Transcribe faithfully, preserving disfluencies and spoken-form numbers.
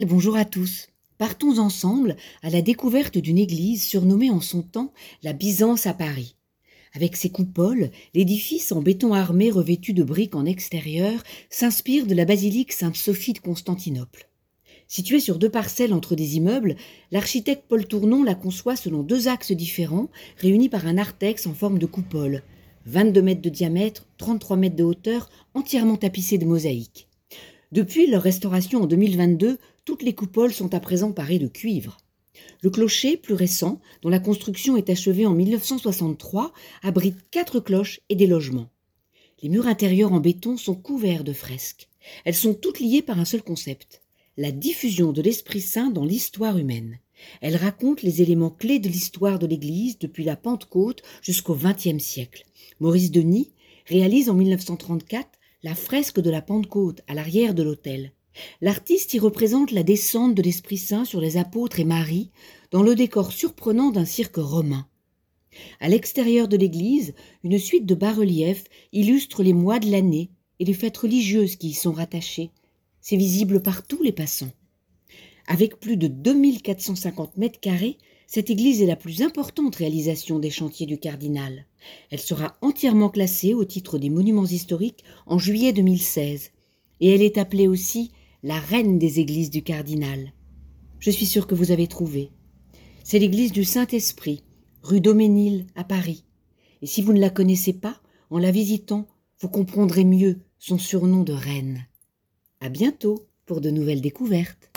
Bonjour à tous. Partons ensemble à la découverte d'une église surnommée en son temps la Byzance à Paris. Avec ses coupoles, l'édifice en béton armé revêtu de briques en extérieur s'inspire de la basilique Sainte-Sophie de Constantinople. Située sur deux parcelles entre des immeubles, l'architecte Paul Tournon la conçoit selon deux axes différents, réunis par un narthex en forme de coupole. vingt-deux mètres de diamètre, trente-trois mètres de hauteur, entièrement tapissée de mosaïques. Depuis leur restauration en deux mille vingt-deux, toutes les coupoles sont à présent parées de cuivre. Le clocher, plus récent, dont la construction est achevée en mille neuf cent soixante-trois, abrite quatre cloches et des logements. Les murs intérieurs en béton sont couverts de fresques. Elles sont toutes liées par un seul concept, la diffusion de l'Esprit Saint dans l'histoire humaine. Elles racontent les éléments clés de l'histoire de l'Église depuis la Pentecôte jusqu'au vingtième siècle. Maurice Denis réalise en mille neuf cent trente-quatre la fresque de la Pentecôte à l'arrière de l'autel. L'artiste y représente la descente de l'Esprit Saint sur les apôtres et Marie dans le décor surprenant d'un cirque romain. À l'extérieur de l'église, une suite de bas-reliefs illustre les mois de l'année et les fêtes religieuses qui y sont rattachées. C'est visible par tous les passants. Avec plus de deux mille quatre cent cinquante mètres carrés, cette église est la plus importante réalisation des chantiers du Cardinal. Elle sera entièrement classée au titre des monuments historiques en juillet deux mille seize. Et elle est appelée aussi la reine des églises du Cardinal. Je suis sûre que vous avez trouvé. C'est l'église du Saint-Esprit, rue Daumesnil à Paris. Et si vous ne la connaissez pas, en la visitant, vous comprendrez mieux son surnom de reine. À bientôt pour de nouvelles découvertes.